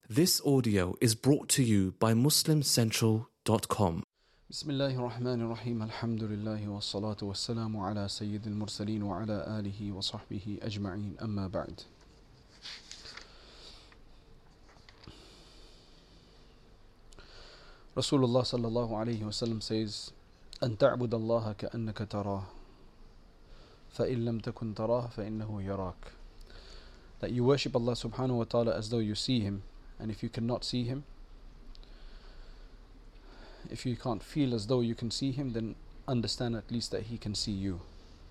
This audio is brought to you by MuslimCentral.com. بسم الله الرحمن الرحيم الحمد لله والصلاة والسلام على سيد المرسلين وعلى آله وصحبه أجمعين أما بعد. Rasulullah sallallahu alayhi wasallam says, أن تعبد الله كأنك تراه فإن لم تكن تراه فإنه يراك. That you worship Allah subhanahu wa ta'ala as though you see Him, and if you cannot see Him, if you can't feel as though you can see Him, then understand at least that He can see you.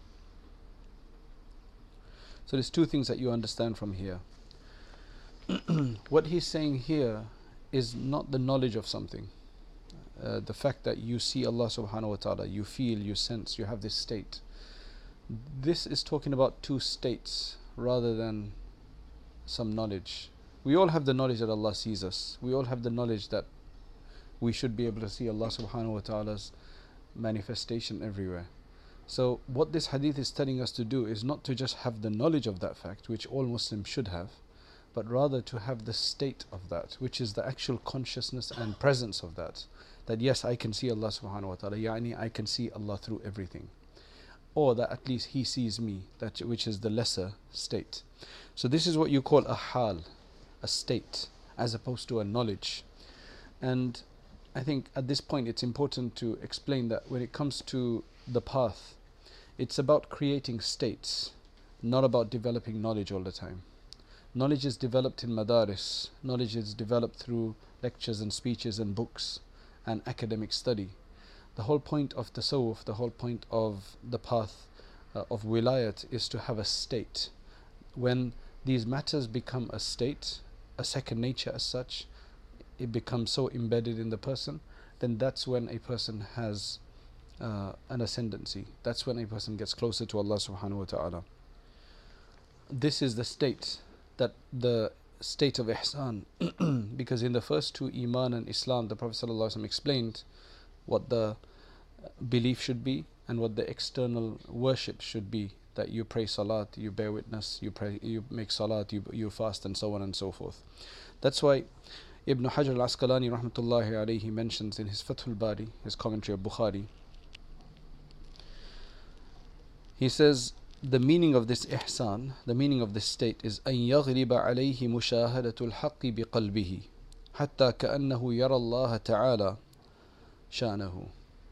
So there's two things that you understand from here. What he's saying here is not the knowledge of something. The fact that you see Allah subhanahu wa ta'ala, you feel, you sense, you have this state. This is talking about two states rather than some knowledge. We all have the knowledge that Allah sees us. We all have the knowledge that we should be able to see Allah subhanahu wa ta'ala's manifestation everywhere. So what this hadith is telling us to do is not to just have the knowledge of that fact, which all Muslims should have, but rather to have the state of that, which is the actual consciousness and presence of that. That yes, I can see Allah subhanahu wa ta'ala, yani I can see Allah through everything. Or that at least He sees me, that which is the lesser state. So this is what you call a hal, a state, as opposed to a knowledge. And I think at this point it's important to explain that when it comes to the path, it's about creating states, not about developing knowledge all the time. Knowledge is developed in madaris. Knowledge is developed through lectures and speeches and books and academic study. The whole point of tasawwuf, the whole point of the path of wilayat is to have a state. When these matters become a state, a second nature as such, it becomes so embedded in the person, then that's when a person has an ascendancy. That's when a person gets closer to Allah subhanahu wa ta'ala. This is the state, that the state of ihsan. Because in the first two, Iman and Islam, the Prophet sallallahu alaihi wasallam explained what the belief should be and what the external worship should be. That you pray salat, you bear witness, you pray, you make salat, you fast, and so on and so forth. That's why Ibn Hajar al-Asqalani rahmatullahi alayhi mentions in his Fathul Bari, his commentary of Bukhari, he says the meaning of this ihsan, the meaning of this state is أن يغلب عليه مشاهدة الحق بقلبه حتى كأنه يرى الله تعالى شأنه.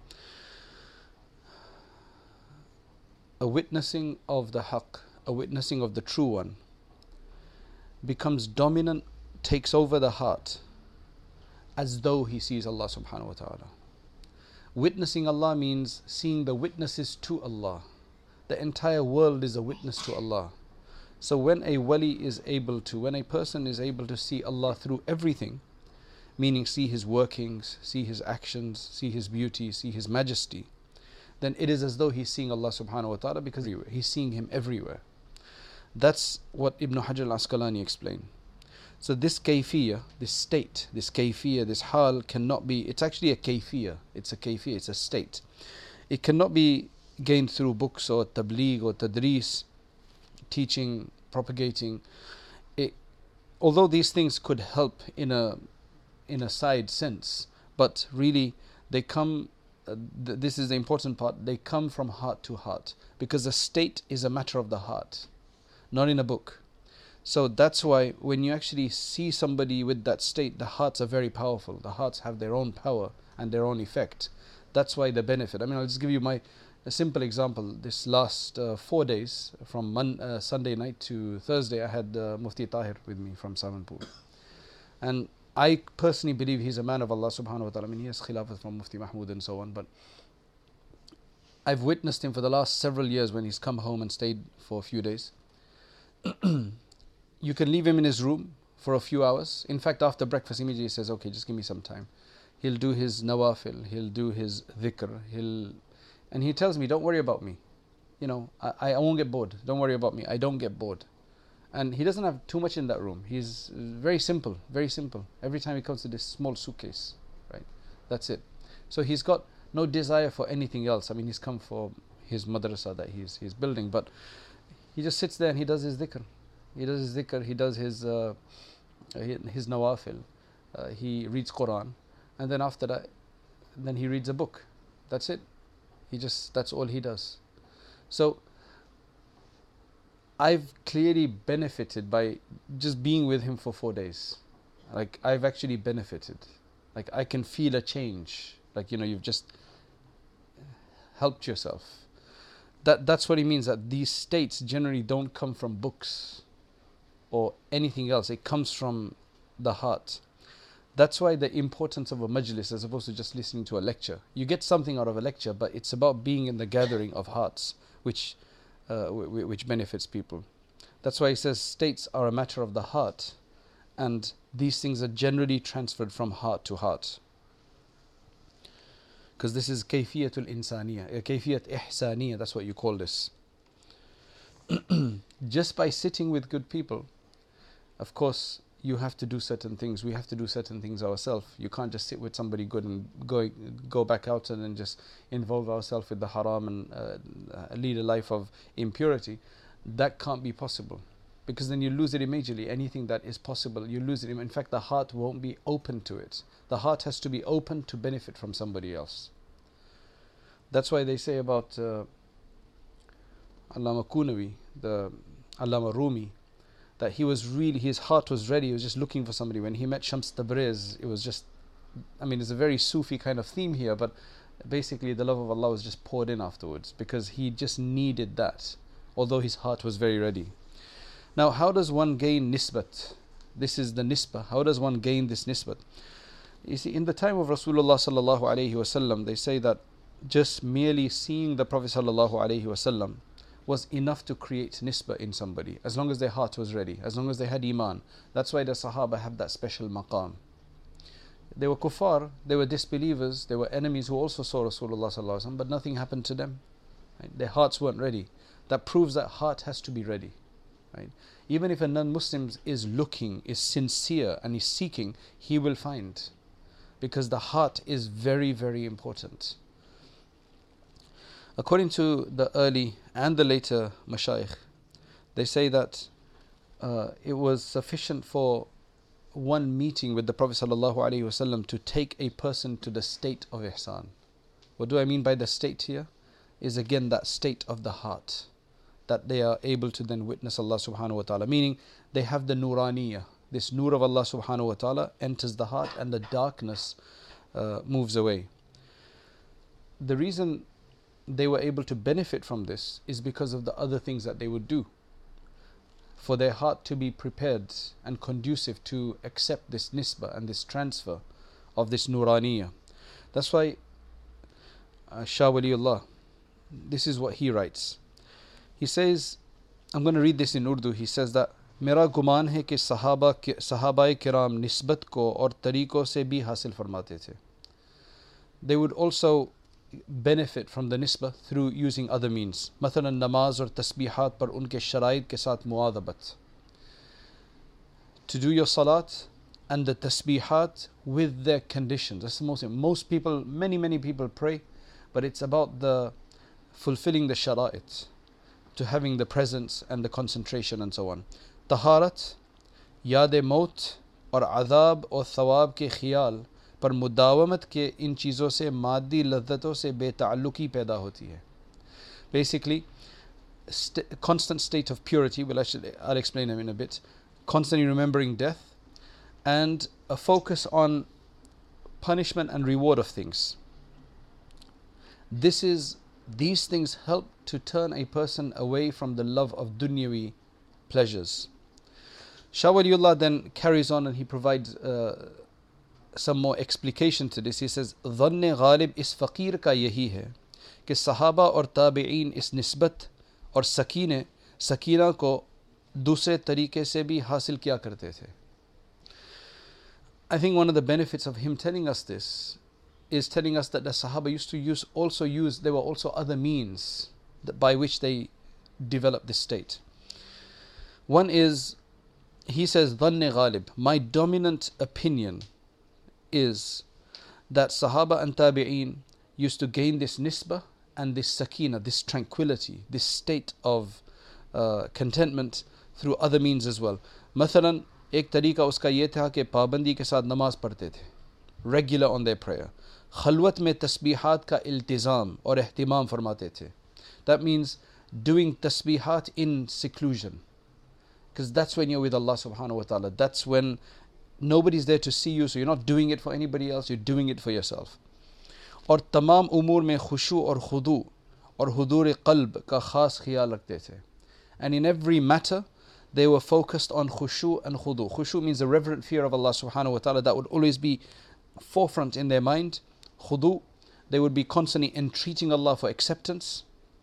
A witnessing of the haqq, a witnessing of the true one, becomes dominant, takes over the heart, as though he sees Allah subhanahu wa ta'ala. Witnessing Allah means seeing the witnesses to Allah. The entire world is a witness to Allah. So when a wali is able to, when a person is able to see Allah through everything, meaning see His workings, see His actions, see His beauty, see His majesty, then it is as though he's seeing Allah subhanahu wa ta'ala, because he's seeing Him everywhere. That's what Ibn Hajar al-Asqalani explained. So this kayfiyah, this state, this kayfiyah, this hal cannot be, it's actually a kayfiyah, it's a state. It cannot be gained through books or tabligh or tadris, teaching, propagating. Although these things could help in a side sense, but really they come, this is the important part, they come from heart to heart, because the state is a matter of the heart, not in a book. So that's why when you actually see somebody with that state, the hearts are very powerful. The hearts have their own power and their own effect. That's why the benefit. I mean, I'll just give you a simple example. This last 4 days, from Sunday night to Thursday, I had Mufti Tahir with me from Samanpur. And I personally believe he's a man of Allah subhanahu wa ta'ala. I mean, he has khilafat from Mufti Mahmud and so on, but I've witnessed him for the last several years when he's come home and stayed for a few days. You can leave him in his room for a few hours. In fact, after breakfast, immediately he says, okay, just give me some time. He'll do his nawafil, he'll do his dhikr, and he tells me, don't worry about me. You know, I won't get bored. Don't worry about me. I don't get bored. And he doesn't have too much in that room. He's very simple, very simple. Every time he comes to this small suitcase, right? That's it. So he's got no desire for anything else. I mean, he's come for his madrasa that he's building, but he just sits there and he does his dhikr. He does his his nawafil, he reads Quran, and then after that, then he reads a book. That's it. That's all he does. So I've clearly benefited by just being with him for 4 days. Like, I've actually benefited. Like, I can feel a change. Like, you've just helped yourself. That's what he means, that these states generally don't come from books or anything else. It comes from the heart. That's why the importance of a majlis as opposed to just listening to a lecture. You get something out of a lecture, but it's about being in the gathering of hearts, which benefits people. That's why he says states are a matter of the heart, and these things are generally transferred from heart to heart. Because this is kayfiyatul insaniya, kayfiyat ihsaniya, that's what you call this. Just by sitting with good people, of course, you have to do certain things. We have to do certain things ourselves. You can't just sit with somebody good and go back out and then just involve ourselves with the haram and lead a life of impurity. That can't be possible, because then you lose it immediately. Anything that is possible, you lose it. In fact, the heart won't be open to it. The heart has to be open to benefit from somebody else. That's why they say about Allama Kunawi, the Allama Rumi, that his heart was ready. He was just looking for somebody. When he met Shams Tabriz, it was just, it's a very Sufi kind of theme here, but basically the love of Allah was just poured in afterwards, because he just needed that, although his heart was very ready. Now, how does one gain nisbat? This is the nisbah. How does one gain this nisbat? You see, in the time of Rasulullah sallallahu alaihi wasallam, they say that just merely seeing the Prophet sallallahu alaihi wasallam was enough to create nisbah in somebody, as long as their heart was ready, as long as they had iman. That's why the Sahaba have that special maqam. They were kuffar, they were disbelievers, they were enemies who also saw Rasulullah sallallahu alaihi wasallam, but nothing happened to them. Right? Their hearts weren't ready. That proves that heart has to be ready. Right? Even if a non-Muslim is looking, is sincere and is seeking, he will find, because the heart is very, very important. According to the early and the later mashayikh, they say that it was sufficient for one meeting with the Prophet ﷺ to take a person to the state of ihsan. What do I mean by the state here? Is again that state of the heart, that they are able to then witness Allah subhanahu wa ta'ala. Meaning they have the nuraniyah. This nur of Allah subhanahu wa ta'ala enters the heart and the darkness moves away. The reason they were able to benefit from this is because of the other things that they would do, for their heart to be prepared and conducive to accept this nisbah and this transfer of this nuraniyah. That's why Shah Waliullah, this is what he writes. He says, I'm going to read this in Urdu. He says that मेरा गुमान है कि सहाबाए किराम निस्बत को और तरीक़ों से भी हासिल फरमाते थे. They would also benefit from the nisbah through using other means. مثلا नमाज और तस्बीहात पर उनके शराइत के साथ मुआदबत. To do your salat and the tasbihat with their conditions. That's the most people, many people pray, but it's about the fulfilling the shara'it, to having the presence and the concentration and so on. Taharat, याद मौत और अज़ाब और थवाब के ख़याल पर मुदावमत के इन चीज़ों से मादी लज़्ज़तों से बेताल्लुकी पैदा होती है. Basically, constant state of purity, I'll explain them in a bit, constantly remembering death, and a focus on punishment and reward of things. These things help to turn a person away from the love of dunyawi pleasures. Shah Waliullah then carries on and he provides some more explication to this. He says, ظن غالب इस फ़कीर का यही है कि सहाबा और ताबिईन इस निस्बत और सकीना को दूसरे तरीके से भी हासिल किया करते थे. I think one of the benefits of him telling us this is telling us that the Sahaba used to there were also other means by which they developed this state. One is, he says, ظن غالب, my dominant opinion is that Sahaba and Tabi'een used to gain this nisbah and this sakina, this tranquility, this state of contentment through other means as well. مثلا एक तरीका उसका ये था कि पाबंदी के साथ नमाज पढ़ते थे, रेगुलर ऑन देयर प्रेयर. खलवत में तस्बीहात का इल्तिज़ाम और एहतिमाम फरमाते थे. That means doing tasbihat in seclusion, because that's when you're with Allah subhanahu wa ta'ala. That's when nobody's there to see you, so you're not doing it for anybody else, you're doing it for yourself. और तमाम उमूर में खुशू और खुदू और हुदूर क़ल्ब का ख़ास ख्याल रखते थे. And in every matter they were focused on khushu and khudu. Khushu means the reverent fear of Allah subhanahu wa ta'ala, that would always be forefront in their mind. Khudu, they would be constantly entreating Allah for acceptance,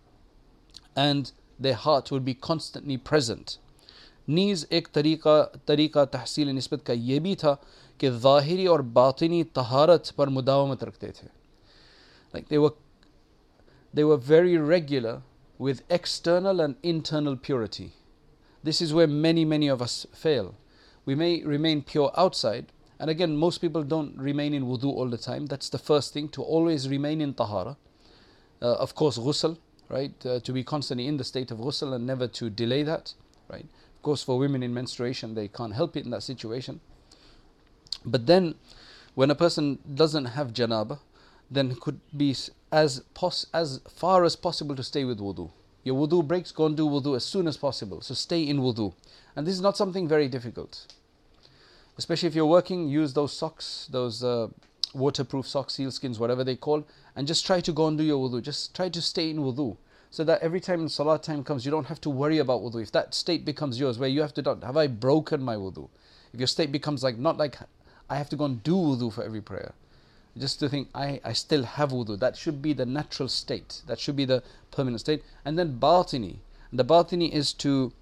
and their heart would be constantly present. नीज़ एक तरीका तहसील निस्बत का ये भी था कि ज़ाहिरी और बातिनी तहारत पर मुदावमत रखते थे. Like they were very regular with external and internal purity. This is where many of us fail. We may remain pure outside, and again, most people don't remain in wudu all the time. That's the first thing, to always remain in tahara. Of course, ghusl, right? To be constantly in the state of ghusl and never to delay that, right? Of course, for women in menstruation, they can't help it in that situation. But then, when a person doesn't have janaba, then it could be as far as possible to stay with wudu. Your wudu breaks, go and do wudu as soon as possible. So stay in wudu. And this is not something very difficult. Especially if you're working, use those socks, those waterproof socks, sealskins, whatever they call, and just try to go and do your wudu. Just try to stay in wudu, so that every time salat time comes, you don't have to worry about wudu. If that state becomes yours, where you have to doubt, have I broken my wudu? If your state becomes like, not like I have to go and do wudu for every prayer, just to think, I still have wudu. That should be the natural state. That should be the permanent state. And then batini. The batini is to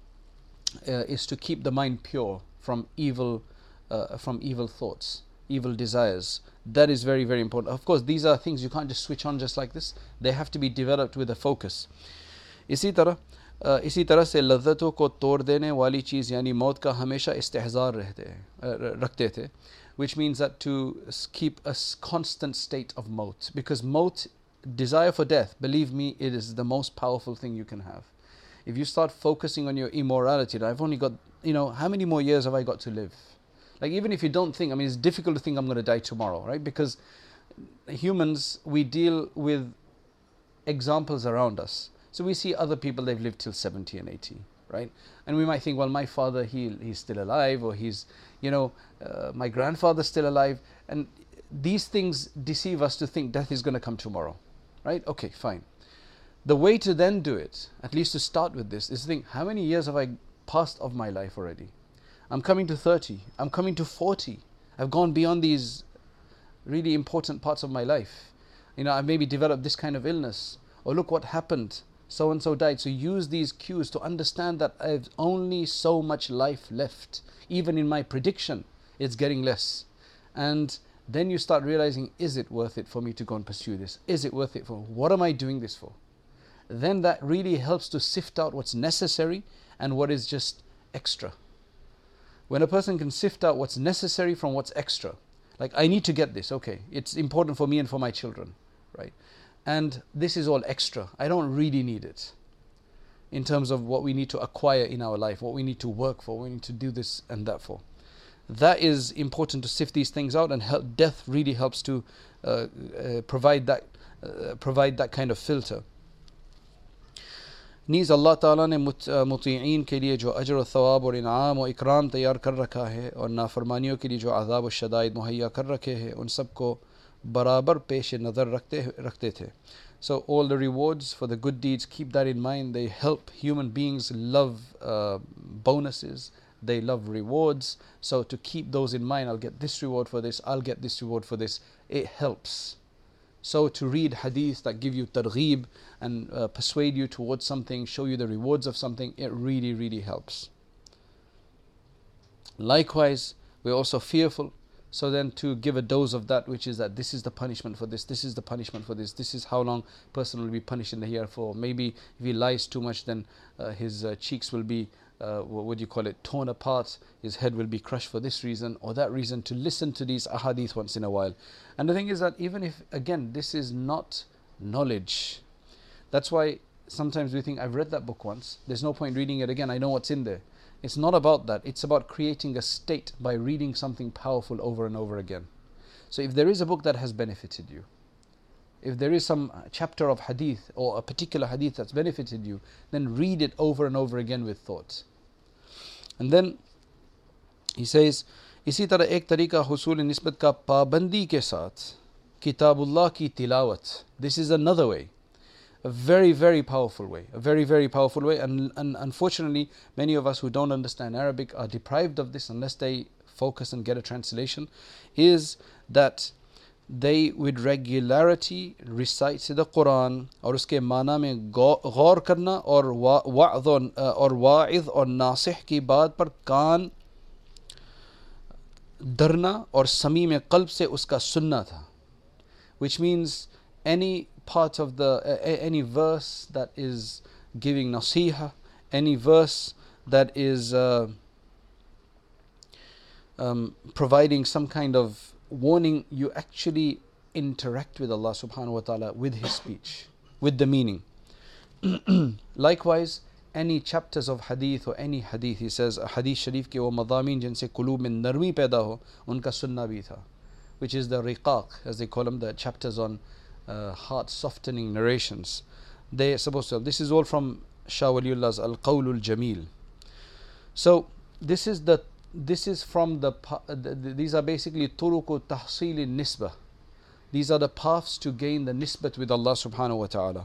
keep the mind pure from evil thoughts, evil desires. That is very, very important. Of course, these are things you can't just switch on just like this. They have to be developed with a focus. इसी तरह से लज्जतों को तोड़ देने वाली चीज़ यानी मौत का हमेशा इस्तेहज़ार रखते थे, which means that to keep a constant state of maut, because maut, desire for death, believe me, it is the most powerful thing you can have. If you start focusing on your immorality, I've only got, how many more years have I got to live? Like, even if you don't think, it's difficult to think I'm going to die tomorrow, right? Because humans, we deal with examples around us. So we see other people, they've lived till 70 and 80, right? And we might think, well, my father, he's still alive, or he's, my grandfather's still alive. And these things deceive us to think death is going to come tomorrow, right? Okay, fine. The way to then do it, at least to start with this, is to think, how many years have I passed of my life already? I'm coming to 30, I'm coming to 40. I've gone beyond these really important parts of my life. I've maybe developed this kind of illness, or look what happened, so and so died. So use these cues to understand that I've only so much life left. Even in my prediction, it's getting less. And then you start realizing, is it worth it for me to go and pursue this? Is it worth it for, what am I doing this for? Then that really helps to sift out what's necessary and what is just extra. When a person can sift out what's necessary from what's extra, like, I need to get this, okay, it's important for me and for my children, right? And this is all extra. I don't really need it in terms of what we need to acquire in our life, what we need to work for, what we need to do this and that for. That is important to sift these things out, and death really helps to provide that kind of filter. नीज़ Allah ताला ने मुतीईन के लिए जो अजर व थवाब और इनाम और इकराम तैयार कर रखा है, और नाफरमानियों के लिए जो अज़ाब व शदाइद मुहैया कर रखे हैं, उन सब को बराबर पेश नज़र रखते थे. So all the rewards for the good deeds, keep that in mind. They help. Human beings love bonuses, they love rewards. So to keep those in mind, I'll get this reward for this, I'll get this reward for this, it helps. So to read hadith that give you targheeb and persuade you towards something, show you the rewards of something, it really, really helps. Likewise, we're also fearful. So then to give a dose of that, which is that this is the punishment for this, this is the punishment for this, this is how long a person will be punished in the hereafter. Maybe if he lies too much, then his cheeks will be, torn apart, his head will be crushed for this reason or that reason. To listen to these ahadith once in a while. And the thing is that even if, again, this is not knowledge, that's why sometimes we think, I've read that book once, there's no point reading it again, I know what's in there. It's not about that. It's about creating a state by reading something powerful over and over again. So if there is a book that has benefited you, if there is some chapter of hadith or a particular hadith that's benefited you, then read it over and over again with thoughts. And then he says, इसी तरह एक तरीका हुसूल निस्बत का पाबंदी के साथ किताबुल्लाह की तिलावत. This is another way, a very, very powerful way, a very, very powerful way. And unfortunately, many of us who don't understand Arabic are deprived of this unless they focus and get a translation, is that they with regularity recite the Quran और उसके माना में गौर करना और wise और नासिह की बात पर कान धरना और समीम क़ल्ब से उसका सुनना था. Which means any part of any verse that is giving nasiha, any verse that is providing some kind of warning, you actually interact with Allah subhanahu wa ta'ala with His speech, with the meaning. Likewise, any chapters of hadith or any hadith, he says, hadith sharif ke wo madameen jinse qulub mein narmi paida ho, unka sunna bhi tha, which is the riqaq, as they call them, the chapters on heart softening narrations. They are supposed to have. This is all from Shah Waliullah's Al-Qawlul Jameel. So this is from these are basically turuku tahsil nisbah. These are the paths to gain the nisbat with Allah subhanahu wa ta'ala.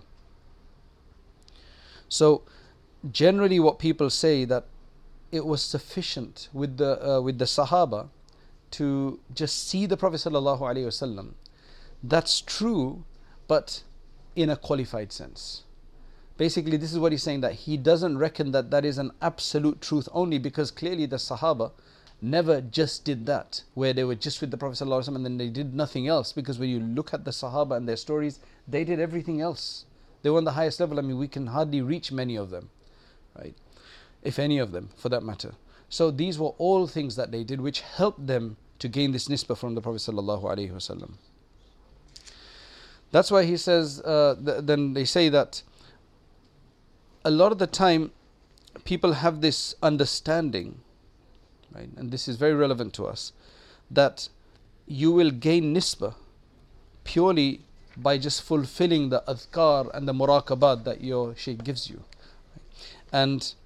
So generally what people say, that it was sufficient with the Sahaba to just see the Prophet sallallahu alaihi wasallam. That's true, but in a qualified sense. Basically, this is what he's saying, that he doesn't reckon that that is an absolute truth only, because clearly the Sahaba never just did that, where they were just with the Prophet ﷺ and then they did nothing else. Because when you look at the Sahaba and their stories, they did everything else. They were on the highest level. I mean, we can hardly reach many of them, right? If any of them, for that matter. So these were all things that they did which helped them to gain this nisbah from the Prophet ﷺ. That's why he says, then they say that a lot of the time people have this understanding, right, and this is very relevant to us, that you will gain nisbah purely by just fulfilling the adhkar and the muraqabat that your shaykh gives you. And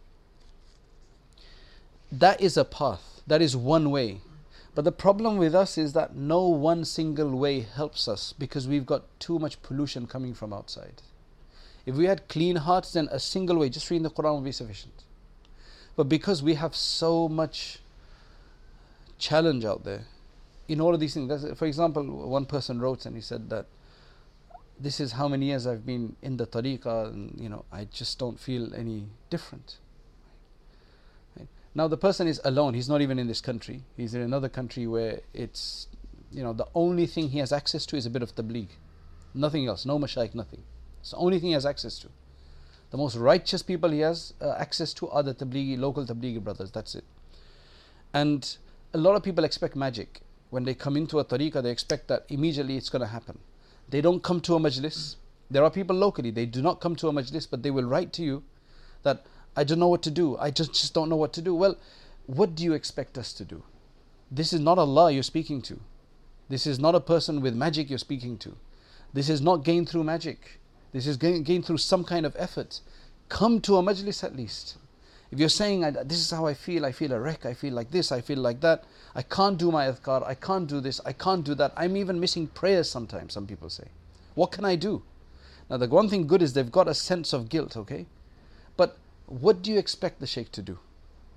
that is a path, that is one way. But the problem with us is that no one single way helps us, because we've got too much pollution coming from outside. If we had clean hearts, then a single way, just reading the Quran, would be sufficient. But because we have so much challenge out there in all of these things, for example, one person wrote and he said that this is how many years I've been in the tariqah, and I just don't feel any different. Right? Now the person is alone, he's not even in this country, he's in another country where it's, the only thing he has access to is a bit of tabligh, nothing else, no mashayikh, nothing. It's the only thing he has access to. The most righteous people he has access to are the local tablighi brothers, that's it. And a lot of people expect magic. When they come into a tariqah, they expect that immediately it's going to happen. They don't come to a majlis. There are people locally, they do not come to a majlis, but they will write to you that, I don't know what to do, I just don't know what to do. Well, what do you expect us to do? This is not Allah you're speaking to. This is not a person with magic you're speaking to. This is not gained through magic. This is gained through some kind of effort. Come to a majlis at least. If you're saying, this is how I feel a wreck, I feel like this, I feel like that, I can't do my adhkar, I can't do this, I can't do that, I'm even missing prayers sometimes, some people say. What can I do? Now the one thing good is they've got a sense of guilt, okay? But what do you expect the shaykh to do?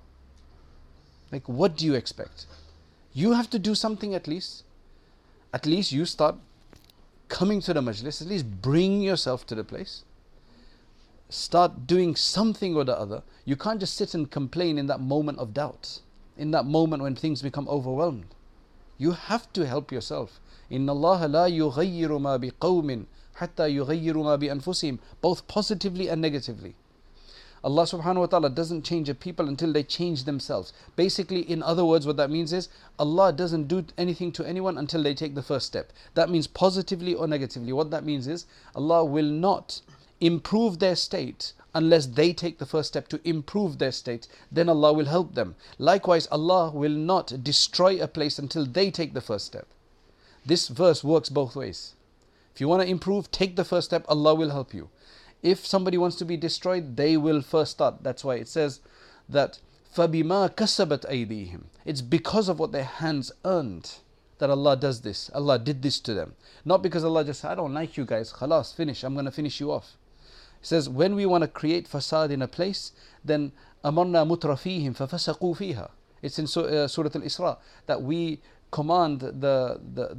Like, what do you expect? You have to do something at least. At least you start coming to the majlis, at least bring yourself to the place. Start doing something or the other. You can't just sit and complain in that moment of doubt, in that moment when things become overwhelmed. You have to help yourself. إِنَّ اللَّهَ لَا يُغَيِّرُ مَا بِقَوْمٍ حَتَّى يُغَيِّرُ مَا بِأَنفُسِهِمْ, both positively and negatively. Allah subhanahu wa ta'ala doesn't change a people until they change themselves. Basically, in other words, what that means is Allah doesn't do anything to anyone until they take the first step. That means positively or negatively. What that means is Allah will not improve their state unless they take the first step to improve their state, then Allah will help them. Likewise, Allah will not destroy a place until they take the first step. This verse works both ways. If you want to improve, take the first step, Allah will help you. If somebody wants to be destroyed, they will first start. That's why it says that فَبِمَا كَسَبَتْ أَيْدِيهِمْ. It's because of what their hands earned that Allah does this. Allah did this to them. Not because Allah just said, I don't like you guys, khalas, finish, I'm going to finish you off. He says, when we want to create fasad in a place, then أَمَرْنَا مُتْرَفِيهِمْ فَفَسَقُوا فِيهَا. It's in Surah Al-Isra that we command the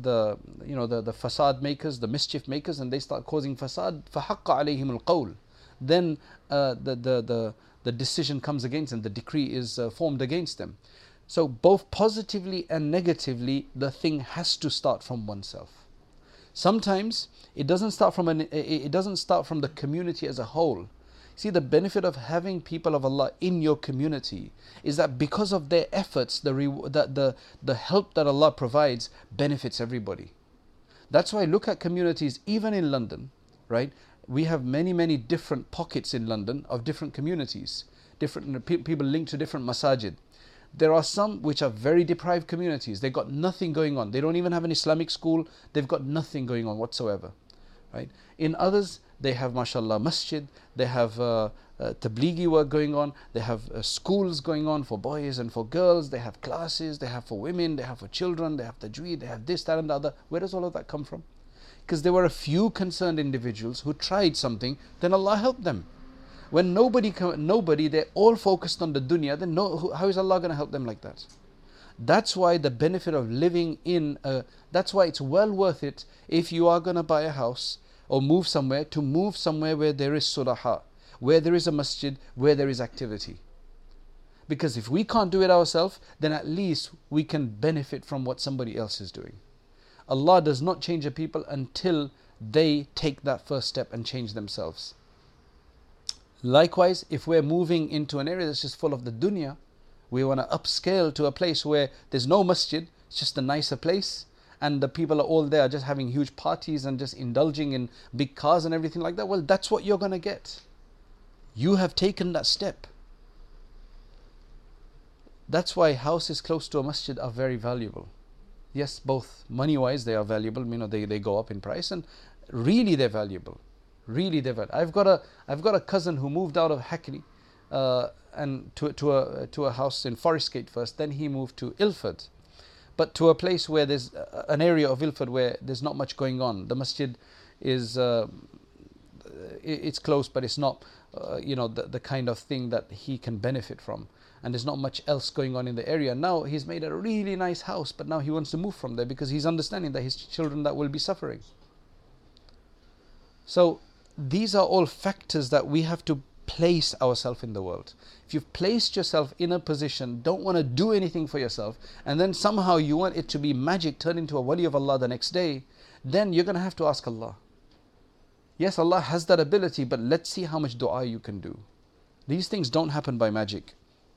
fasad makers, the mischief makers, and they start causing fasad. فَحَقَّ عَلَيْهِمُ الْقَوْلِ. Then the decision comes against them, the decree is formed against them. So both positively and negatively, the thing has to start from oneself. Sometimes it doesn't start from the community as a whole. See, the benefit of having people of Allah in your community is that because of their efforts, the help that Allah provides benefits everybody. That's why look at communities, even in London, right? We have many different pockets in London of different communities, different people linked to different masajid. There are some which are very deprived communities. They've got nothing going on. They don't even have an Islamic school. They've got nothing going on whatsoever. Right? In others, they have, mashallah, masjid. They have tablighi work going on. They have schools going on for boys and for girls. They have classes. They have for women. They have for children. They have tajweed. They have this, that and the other. Where does all of that come from? Because there were a few concerned individuals who tried something, then Allah helped them. When nobody, they're all focused on the dunya, then how is Allah going to help them like that? That's why the benefit of living that's why it's well worth it if you are going to buy a house or move somewhere, to move somewhere where there is sulaha, where there is a masjid, where there is activity. Because if we can't do it ourselves, then at least we can benefit from what somebody else is doing. Allah does not change a people until they take that first step and change themselves. Likewise, if we're moving into an area that's just full of the dunya, we want to upscale to a place where there's no masjid, it's just a nicer place, and the people are all there just having huge parties and just indulging in big cars and everything like that, well, that's what you're going to get. You have taken that step. That's why houses close to a masjid are very valuable. Yes, both money-wise they are valuable, they go up in price, and really they're valuable. Really they're valuable. I've got a cousin who moved out of Hackney and to a house in Forestgate first, then he moved to Ilford. But to a place where there's an area of Ilford where there's not much going on. The masjid is it's close, but it's not the kind of thing that he can benefit from. And there's not much else going on in the area. Now he's made a really nice house, but now he wants to move from there because he's understanding that his children that will be suffering. So these are all factors that we have to place ourselves in the world. If you've placed yourself in a position, don't want to do anything for yourself, and then somehow you want it to be magic, turn into a wali of Allah the next day, then you're going to have to ask Allah. Yes, Allah has that ability, but let's see how much dua you can do. These things don't happen by magic.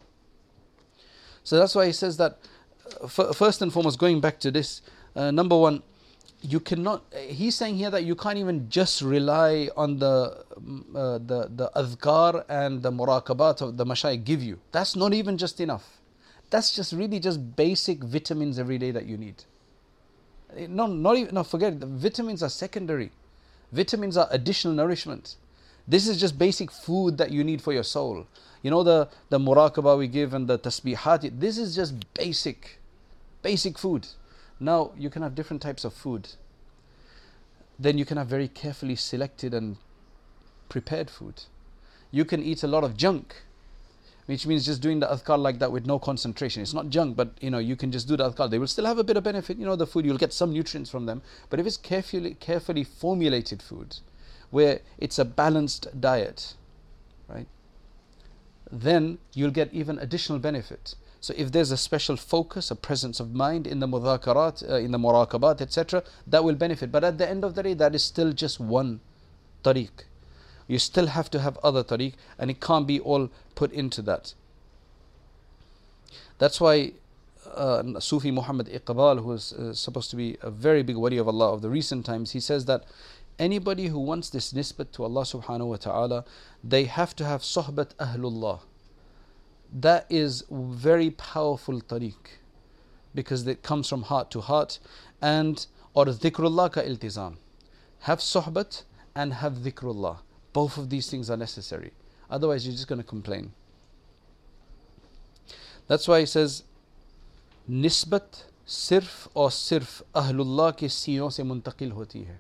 So that's why he says that, first and foremost, going back to this, number one, you cannot, he's saying here that you can't even just rely on the adhkar and the muraqabat of the mashayikh give you. That's not even just enough. That's just really just basic vitamins every day that you need. Forget it. The vitamins are secondary. Vitamins are additional nourishment. This is just basic food that you need for your soul. The muraqabah we give and the tasbihat, this is just basic food. Now you can have different types of food. Then you can have very carefully selected and prepared food. You can eat a lot of junk, which means just doing the adhkar like that with no concentration. It's not junk, but you can just do the adhkar. They will still have a bit of benefit. The food, you'll get some nutrients from them. But if it's carefully formulated food, where it's a balanced diet, right, then you'll get even additional benefit. So if there's a special focus, a presence of mind in the mudhakarat, in the muraqabat, etc., that will benefit. But at the end of the day, that is still just one tariq. You still have to have other tariq, and it can't be all put into that. That's why Sufi Muhammad Iqbal, who is supposed to be a very big wali of Allah of the recent times, he says that anybody who wants this nisbat to Allah subhanahu wa ta'ala, they have to have sohbat ahlullah. That is very powerful tariq, because it comes from heart to heart. And or dhikrullah ka iltizam. Have sohbat and have dhikrullah. Both of these things are necessary. Otherwise you're just going to complain. That's why he says nisbat सिर्फ और सिर्फ अहलुल्लाह के सीनों से मुंतकिल होती है.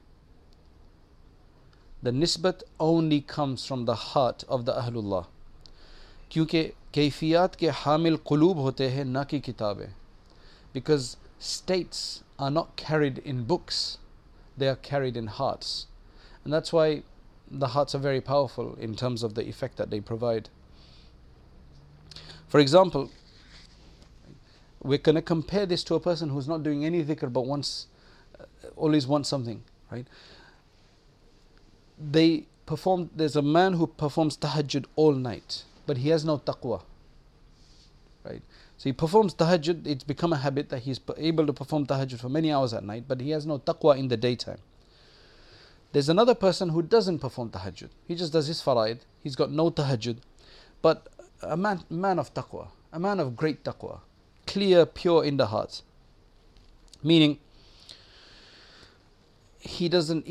The nisbat only comes from the heart of the अहलुल्लाह, क्योंकि कैफियत के हामिल क़ुलूब होते हैं ना कि किताबें. Because states are not carried in books, they are carried in hearts. And that's why the hearts are very powerful in terms of the effect that they provide. For example, we're going to compare this to a person who's not doing any dhikr but always wants something, right? There's a man who performs tahajjud all night, but he has no taqwa, right? So he performs tahajjud, it's become a habit that he's able to perform tahajjud for many hours at night, but he has no taqwa in the daytime. There's another person who doesn't perform tahajjud, he just does his faraid, he's got no tahajjud, but a man of taqwa, a man of great taqwa, clear, pure in the heart. Meaning, he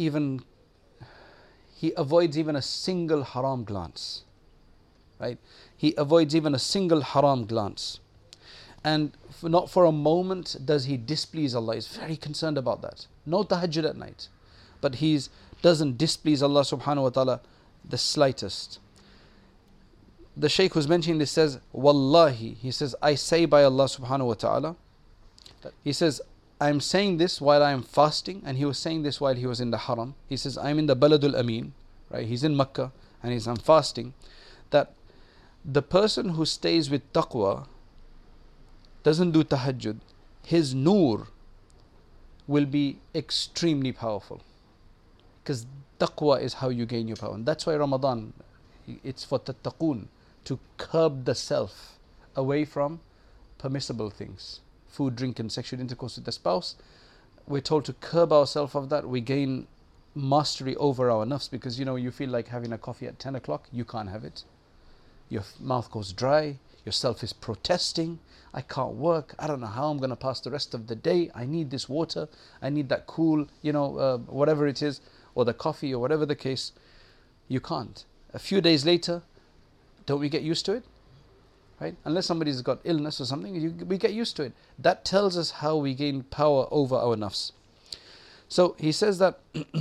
avoids even a single haram glance. Right? He avoids even a single haram glance. And not for a moment does he displease Allah. He's very concerned about that. No tahajjud at night. But he doesn't displease Allah subhanahu wa ta'ala the slightest. The Shaykh who's mentioning this says, Wallahi, he says, I say by Allah subhanahu wa ta'ala. He says, I'm saying this while I am fasting, and he was saying this while he was in the haram. He says, I'm in the Baladul Amin, right? He's in Makkah, and I'm fasting. That the person who stays with taqwa, doesn't do tahajjud, his noor will be extremely powerful. Because taqwa is how you gain your power. And that's why Ramadan, it's for tattaqoon, to curb the self away from permissible things. Food, drink and sexual intercourse with the spouse. We're told to curb ourselves of that. We gain mastery over our nafs, because you feel like having a coffee at 10 o'clock, you can't have it. Your mouth goes dry, your self is protesting. I can't work, I don't know how I'm going to pass the rest of the day. I need this water, I need that cool, whatever it is, or the coffee or whatever the case. You can't. A few days later, don't we get used to it? Right? Unless somebody's got illness or something, we get used to it. That tells us how we gain power over our nafs. So he says that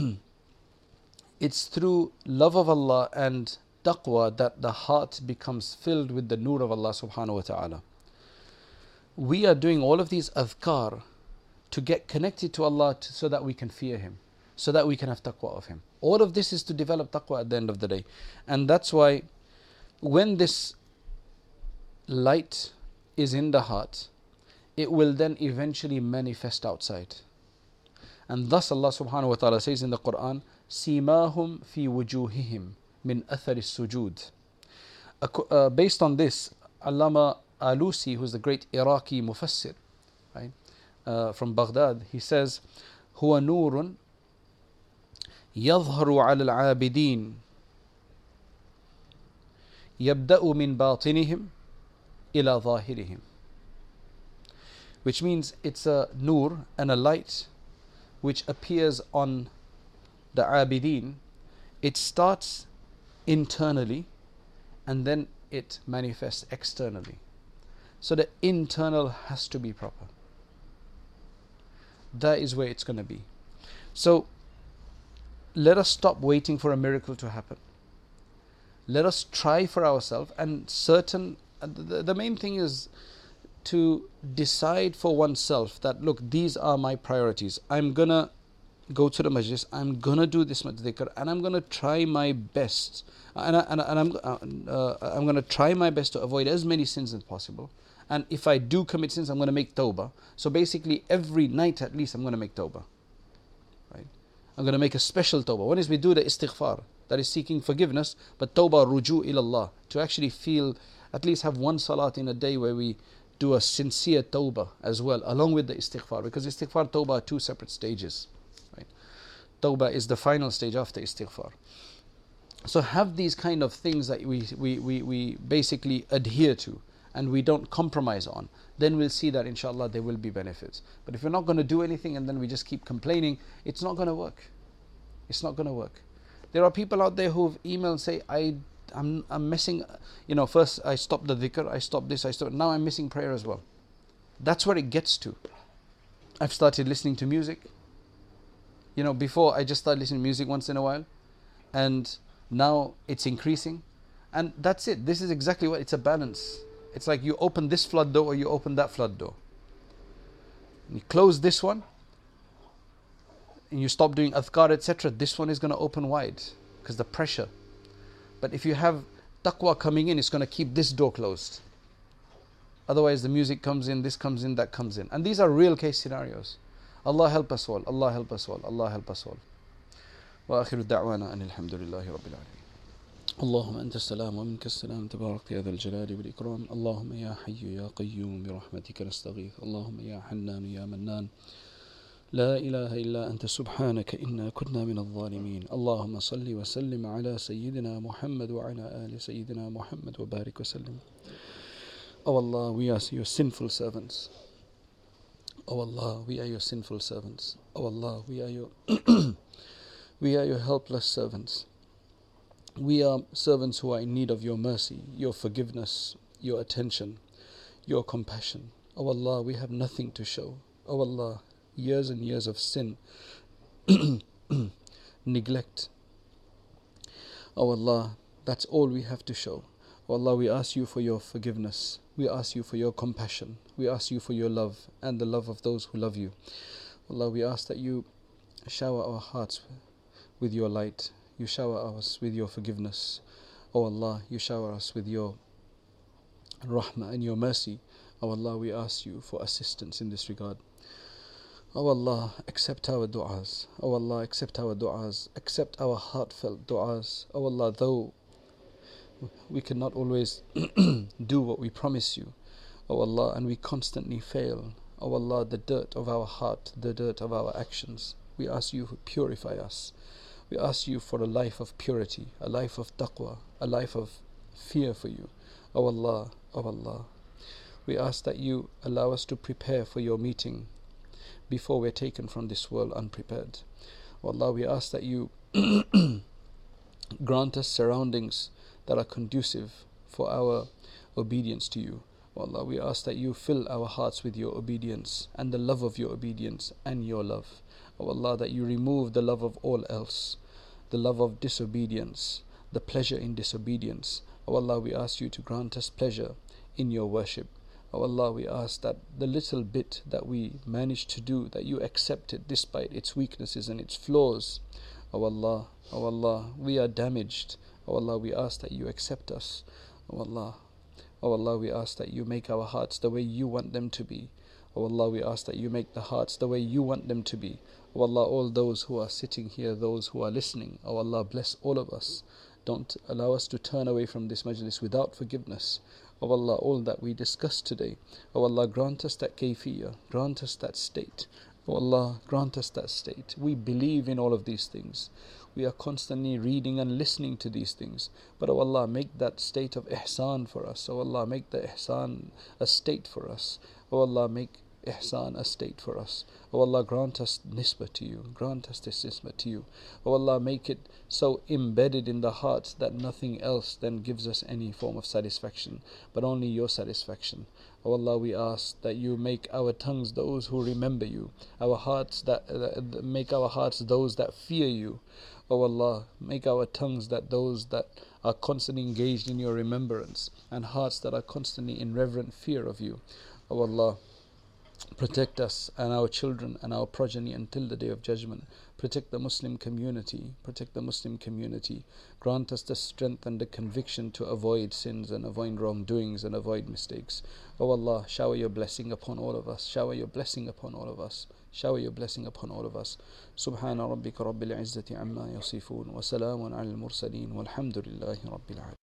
it's through love of Allah and taqwa that the heart becomes filled with the nur of Allah subhanahu wa ta'ala. We are doing all of these adhkar to get connected to Allah so that we can fear Him, so that we can have taqwa of Him. All of this is to develop taqwa at the end of the day. And that's why when this light is in the heart, it will then eventually manifest outside. And thus Allah subhanahu wa ta'ala says in the Quran, Simahum fi wujuhihim min athari sujud. Based on this, Allama Alusi, who's the great Iraqi mufassir, right, from Baghdad, he says, Huwa nurun yadhharu ala al-abidin yabda'u min batinihim ila zahirihim. Which means it's a nur and a light which appears on the abidin. It starts internally and then it manifests externally. So the internal has to be proper. That is where it's going to be. So let us stop waiting for a miracle to happen. Let us try for ourselves, and the main thing is to decide for oneself that, look, these are my priorities. I'm going to go to the majlis, I'm going to do this much dhikr, and I'm going to try my best. I'm going to try my best to avoid as many sins as possible. And if I do commit sins, I'm going to make tawbah. So basically every night at least I'm going to make tawbah. Right? I'm going to make a special tawbah. One is we do the istighfar, that is seeking forgiveness, but tawbah ruju ilallah, to actually feel, at least have one salat in a day where we do a sincere tawbah as well, along with the istighfar, because istighfar, tawbah are two separate stages. Right? Tawbah is the final stage after istighfar. So have these kind of things that we basically adhere to and we don't compromise on, then we'll see that inshallah there will be benefits. But if we're not going to do anything and then we just keep complaining, it's not going to work. It's not going to work. There are people out there who've emailed and say, I'm missing, first I stopped the dhikr, I stopped this, now I'm missing prayer as well. That's where it gets to. I've started listening to music. Before I just started listening to music once in a while, and now it's increasing, and that's it. This is exactly what it's a balance. It's like you open this flood door or you open that flood door. You close this one and you stop doing adhkar, etc. This one is going to open wide because the pressure. But if you have taqwa coming in, it's going to keep this door closed. Otherwise the music comes in, this comes in, that comes in. And these are real case scenarios. Allah help us all. Allah help us all. Allah help us all. وآخر دعوانا أن الحمد لله رب العالمين. اللهم أنت السلام ومنك السلام تبارك يا ذا الجلال والإكرام. اللهم يا حي يا قيوم برحمتك نستغيث. اللهم يا حنان يا منان لا إله إلا أنت سبحانك إنا كنا من الظالمين. اللهم صل وسلم على سيدنا محمد وعلى آل سيدنا محمد وبارك وسلم. Oh Allah, we are your sinful servants. Oh Allah, we are your sinful servants. Oh Allah, we are your we are your helpless servants. We are servants who are in need of your mercy, your forgiveness, your attention, your compassion. Oh Allah, we have nothing to show. Oh Allah, years and years of sin, neglect. Oh Allah, that's all we have to show. Oh Allah, we ask you for your forgiveness. We ask you for your compassion. We ask you for your love and the love of those who love you. Allah, we ask that you shower our hearts with your light. You shower us with your forgiveness. Oh Allah, you shower us with your rahmah and your mercy. Oh Allah, we ask you for assistance in this regard. Oh Allah, accept our du'as. Oh Allah, accept our du'as. Accept our heartfelt du'as. Oh Allah, though we cannot always do what we promise you, oh Allah, and we constantly fail. Oh Allah, the dirt of our heart, the dirt of our actions, we ask you to purify us. We ask you for a life of purity, a life of taqwa, a life of fear for you. Oh Allah, oh Allah, we ask that you allow us to prepare for your meeting before we're taken from this world unprepared. Oh Allah, we ask that you grant us surroundings that are conducive for our obedience to you. Oh Allah, we ask that you fill our hearts with your obedience and the love of your obedience and your love. Oh Allah, that you remove the love of all else, the love of disobedience, the pleasure in disobedience. Oh Allah, we ask you to grant us pleasure in your worship. Oh Allah, we ask that the little bit that we managed to do, that you accept it despite its weaknesses and its flaws. Oh Allah, we are damaged. Oh Allah, we ask that you accept us. Oh Allah, we ask that you make our hearts the way you want them to be. Oh Allah, we ask that you make the hearts the way you want them to be. Oh Allah, all those who are sitting here, those who are listening, oh Allah, bless all of us. Don't allow us to turn away from this majlis without forgiveness. Oh Allah, all that we discussed today, oh Allah, grant us that kayfiyah, grant us that state. Oh Allah, grant us that state. We believe in all of these things. We are constantly reading and listening to these things. But oh Allah, make that state of ihsan for us. Oh Allah, make the ihsan a state for us. Oh Allah, make ihsan a state for us. Oh Allah, grant us nisbah to you. Grant us this nisbah to you. Oh Allah, make it so embedded in the hearts that nothing else then gives us any form of satisfaction, but only your satisfaction. Oh Allah, we ask that you make our tongues those who remember you, our hearts make our hearts those that fear you. Oh Allah, make our tongues those that are constantly engaged in your remembrance, and hearts that are constantly in reverent fear of you. Oh Allah, protect us and our children and our progeny until the day of judgment. Protect the Muslim community. Protect the Muslim community. Grant us the strength and the conviction to avoid sins and avoid wrongdoings and avoid mistakes. Oh Allah, shower your blessing upon all of us. Shower your blessing upon all of us. Shower your blessing upon all of us. Subhana rabbika rabbil izzati amma yasifun wa salamun ala al-mursaleen walhamdulillahi rabbil alamin.